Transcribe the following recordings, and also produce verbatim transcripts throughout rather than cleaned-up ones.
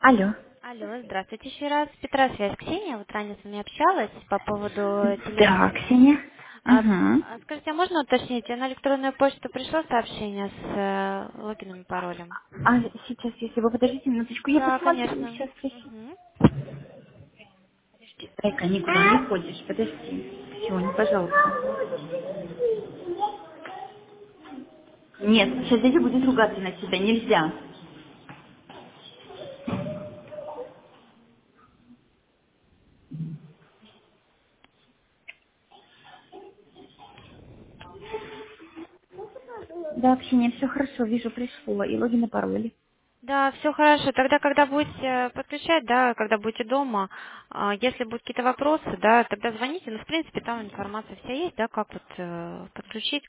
Алло. Алло, здравствуйте еще раз. Петра связь, Ксения. Вот ранее с вами общалась по поводу Да, телевизора. Ксения. А, Угу. а скажите, а можно уточнить, на электронную почту пришло сообщение с э, логином и паролем? А сейчас, если вы подождите минуточку, я Да, посмотрю, конечно. сейчас спроси. Мгм. Зайка, никуда не ходишь, подожди. Сегодня, пожалуйста. Нет, сейчас дядя будет ругаться на тебя, нельзя. Да, Ксения, все хорошо, вижу, пришло. И логин и пароль. Да, все хорошо. Тогда, когда будете подключать, да, когда будете дома, а, если будут какие-то вопросы, да, тогда звоните. Ну, в принципе, там информация вся есть, да, как вот э, подключить.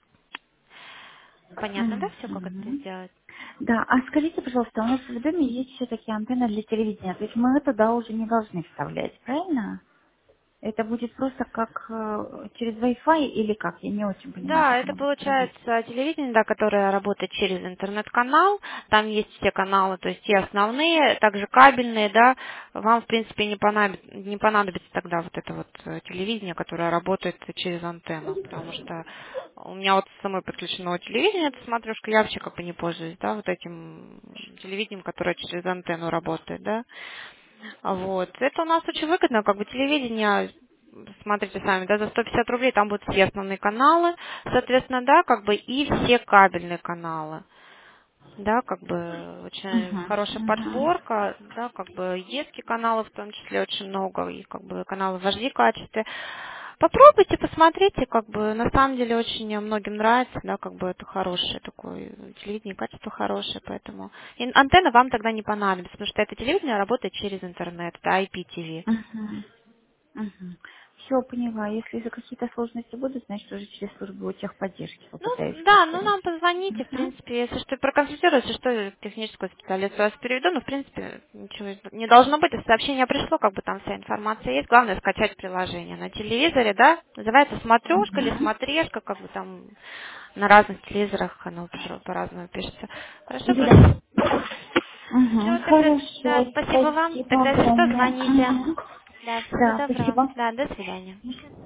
Понятно, да, все, как это Мгм. сделать? Да, а скажите, пожалуйста, у нас в доме есть все-таки антенна для телевидения, то есть мы туда уже не должны вставлять, правильно? Это будет просто как э, через Wi-Fi или как? Я не очень понимаю, Да, как это оно будет работать. получается телевидение, да, которое работает через интернет-канал. Там есть все каналы, то есть и основные, также кабельные, да. Вам, в принципе, не понадобится, не понадобится тогда вот это вот э, телевидение, которое работает через антенну, потому что у меня вот самой подключено телевидение, это смотрюшка, я вообще как бы не пользуюсь, да, вот этим телевидением, которое через антенну работает, да. А Вот. Это у нас очень выгодно, как бы телевидение, смотрите сами, да, за сто пятьдесят рублей там будут все основные каналы, соответственно, да, как бы и все кабельные каналы. Да, как бы очень Угу, хорошая угу. подборка, да, как бы детские каналы в том числе очень много, и как бы каналы в эйч ди качестве. Попробуйте, посмотрите, как бы на самом деле очень многим нравится, да, как бы это хорошее такое телевидение, качество хорошее, поэтому и антенна вам тогда не понадобится, потому что это телевидение работает через интернет, это ай пи ти ви. Угу. Угу. Все, поняла. Если за какие-то сложности будут, значит, уже через службу техподдержки попытаюсь Ну, да, ну поискать. нам позвоните, в Угу. принципе, если что, проконсультируюсь, если что, техническую специалисту вас переведу, но, в принципе, ничего не должно быть, если сообщение пришло, как бы там вся информация есть, главное скачать приложение на телевизоре, да, называется смотрешка или Угу. смотрешка, как бы там на разных телевизорах оно по- по-разному пишется. Хорошо, Да. просто все, Угу. тогда, да, Хорошо. спасибо вам, Спасибо тогда, если что, огромное. звоните. Угу. Да, всего Да, доброго, спасибо. да, до свидания.